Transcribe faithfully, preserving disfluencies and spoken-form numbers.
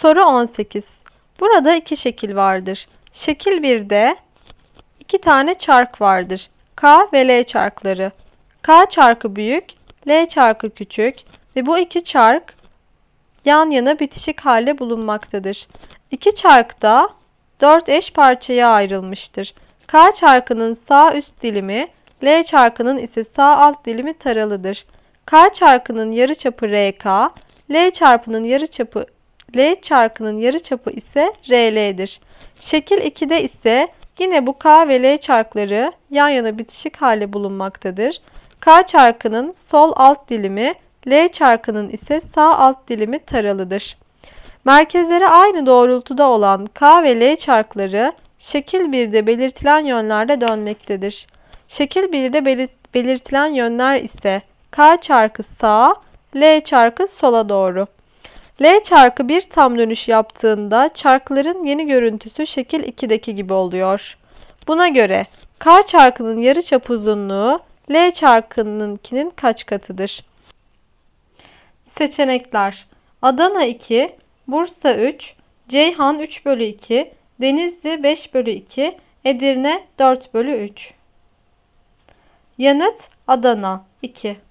Soru on sekiz. Burada iki şekil vardır. Şekil birde iki tane çark vardır. K ve L çarkları. K çarkı büyük, L çarkı küçük ve bu iki çark yan yana bitişik halde bulunmaktadır. İki çark da dört eş parçaya ayrılmıştır. K çarkının sağ üst dilimi, L çarkının ise sağ alt dilimi taralıdır. K çarkının yarıçapı R K, L çarpının yarıçapı L çarkının yarıçapı ise R L'dir. Şekil ikide ise yine bu K ve L çarkları yan yana bitişik halde bulunmaktadır. K çarkının sol alt dilimi, L çarkının ise sağ alt dilimi taralıdır. Merkezleri aynı doğrultuda olan K ve L çarkları şekil birde belirtilen yönlerde dönmektedir. Şekil birde belirtilen yönler ise K çarkı sağa, L çarkı sola doğru. L çarkı bir tam dönüş yaptığında çarkların yeni görüntüsü şekil ikideki gibi oluyor. Buna göre K çarkının yarıçap uzunluğu L çarkınınkinin kaç katıdır? Seçenekler: Adana iki, Bursa üç, Ceyhan üç bölü iki, Denizli beş bölü iki, Edirne dört bölü üç. Yanıt Adana iki.